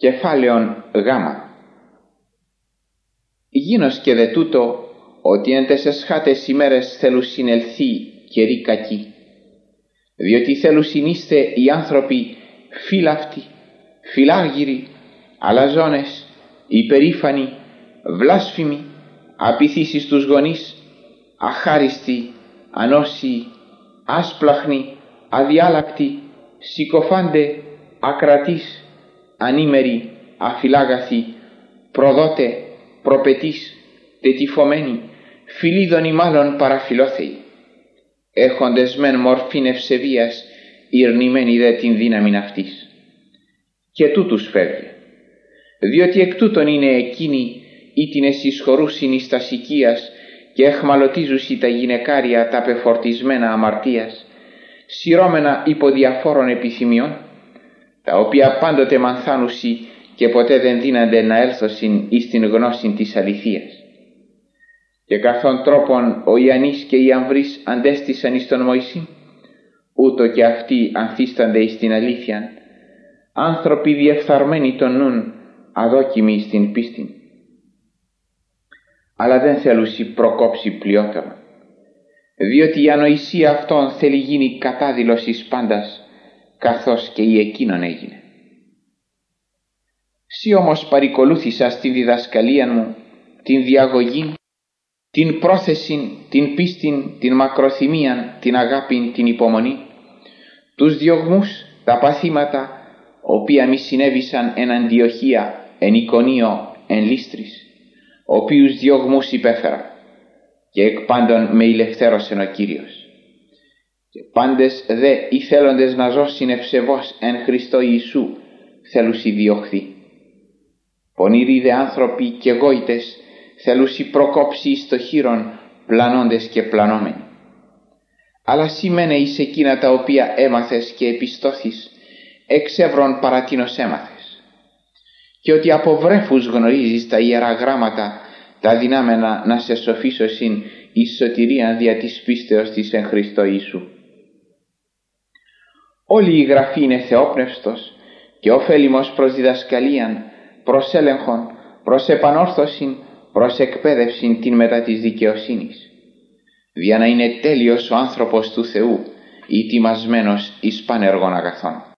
Κεφάλαιον Γ. Γίνος και δε τούτο, ότι εν τες εσχάτες ημέρες θέλουν συνελθεί καιροί κακοί, διότι θέλουν συνείστε οι άνθρωποι φύλαυτοι, φιλάργυροι, αλαζόνες, υπερήφανοι, βλάσφημοι, απειθείς εις τους γονείς, αχάριστοι, ανώσιοι, άσπλαχνοι, αδιάλακτοι, συκοφάντε, ακρατείς, ανήμεροι, αφιλάγαθοι, προδότε, προπετείς, τετυφωμένοι, φιλίδωνοι μάλλον παραφιλόθεοι, έχοντες μεν μορφήν ευσεβίας, ηρνημένοι δε την δύναμην αυτής. Και τούτους φεύγει, διότι εκ τούτων είναι εκείνοι ήτινες εισχωρούσιν εις τας οικίας και εχμαλωτίζουσι τα γυναικάρια τα πεφορτισμένα αμαρτίας, σειρώμενα υπό διαφόρων επιθυμιών, τα οποία πάντοτε μανθάνουσι και ποτέ δεν δύνανται να έλθωσιν εις την γνώση της αληθείας. Και καθόν τρόπον ο Ιαννής και οι Αμβρείς αντέστησαν εις τον Μωυσή, ούτω και αυτοί ανθίστανται εις την αλήθεια, άνθρωποι διεφθαρμένοι των νουν, αδόκιμοι εις την πίστην. Αλλά δεν θέλουσι προκόψει πλειότερο, διότι η ανοησία αυτών θέλει γίνει κατάδειλος εις πάντας, καθώς και η εκείνον έγινε. Σύ όμως παρικολούθησα στη διδασκαλία μου την διαγωγή, την πρόθεση, την πίστην, την μακροθυμίαν, την αγάπην, την υπομονή, τους διωγμούς, τα παθήματα, οποία μη συνέβησαν εν Αντιοχία, εν Ικονίο, εν Λύστρης, οποίους διωγμούς υπέφερα, και εκ πάντων με ηλευθέρωσεν ο Κύριος. Και πάντες δε οι θέλοντες να ζώσιν ευσεβώς εν Χριστώ Ιησού θέλουσι διωχθεί. Πονηροί δε άνθρωποι και γόητες θέλουσι προκόψει εις το χείρον, πλανώντες και πλανόμενοι. Αλλά σήμαινε εις εκείνα τα οποία έμαθες και επιστώθης, εξεύρων παρατίνος έμαθες. Και ότι από βρέφους γνωρίζεις τα Ιερά Γράμματα, τα δυνάμενα να σε σοφίσωσιν εις σωτηρίαν δια της πίστεως της εν Χριστώ Ιησού. Όλη η Γραφή είναι θεόπνευστος και ωφέλιμος προς διδασκαλίαν, προς έλεγχον, προς επανόρθωσιν, προς εκπαίδευσιν την μετά της δικαιοσύνης, για να είναι τέλειος ο άνθρωπος του Θεού, ητιμασμένος εις πάνεργων αγαθών.